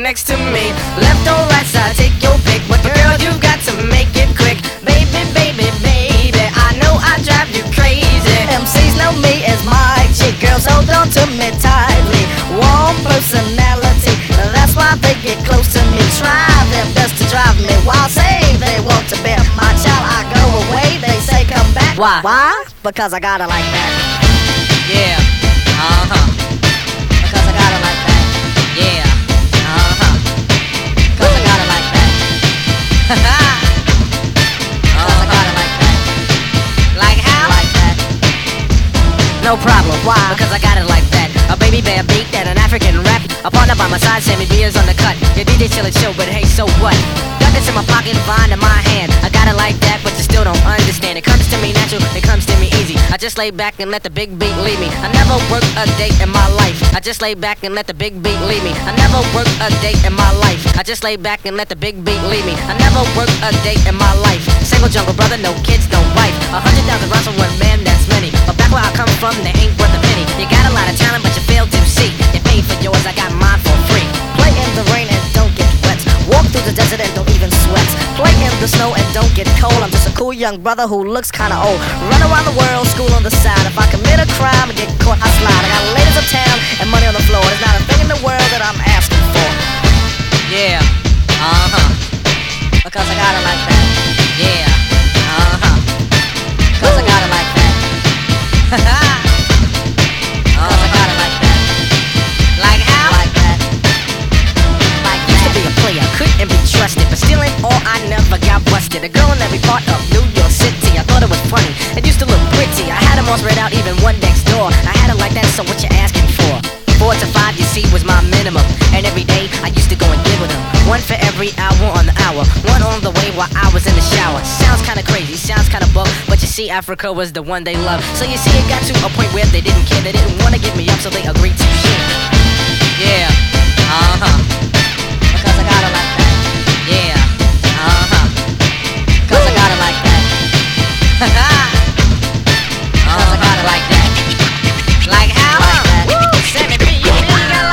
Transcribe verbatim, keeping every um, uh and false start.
next to me. Left or right side, take your pick. But girl, you got to make it quick. Baby, baby, baby, I know I drive you crazy. M Cs know me as my chick. Girls hold on to me tightly. Warm personality, that's why they get close to me. Try their best to drive me wild. Say they want to be my child. I go away, they say come back. Why? Why? Because I got it like that. Yeah, uh-huh. Because I got it like that. Yeah, uh-huh. Because I got it like that. Because I got it like that. Like how? Like that. No problem. Why? Because I got it like that. A baby bear beat and an African rap. A partner by my side, Sammy Beers on the cut. Your D J chill show, but hey, so what? Got this in my pocket, vine in my hand. I got it like that, but you still don't understand. It comes to me natural, it comes to me easy. I just lay back and let the big beat lead me. I never work a day in my life. I just lay back and let the big beat lead me. I never work a day in my life. I just lay back and let the big beat lead me. I never work a day in my life. Single jungle brother, no kids, no wife. A hundred thousand rounds from one man, that's many. But back where I come from, they ain't worth a penny. You got a lot of talent, but you fail to see. You paid for yours, I got mine for free. Play in the rain and don't get wet. Walk through the desert and don't even sweat. Play in the snow and don't get cold. I'm just a cool young brother who looks kinda old. Run around the world, school on the side. If I commit a crime and get caught, I slide. I got ladies uptown and money on the floor. There's not a thing in the world that I'm asking for. Yeah, uh-huh. Because I got it like that. Yeah, uh-huh. Because I got it like that. Haha. Because I got it like that. Like how? Like that. Like used to be a player, couldn't be trusted, but stealing all I never got busted. A girl in every part of New York City. I thought it was funny. It used to look pretty. I had them all spread out, even one next door. I had it like that, so what you asking for? Four to five, you see, was my minimum. And every day, I used to go and give with them. One for every hour on the hour. One on the way while I was in the shower. Sounds kinda crazy, sounds kinda buck, but you see, Africa was the one they loved. So you see, it got to a point where they didn't care. They didn't wanna give me up, so they agreed to share. Yeah, uh-huh. Because I got it like that. Yeah,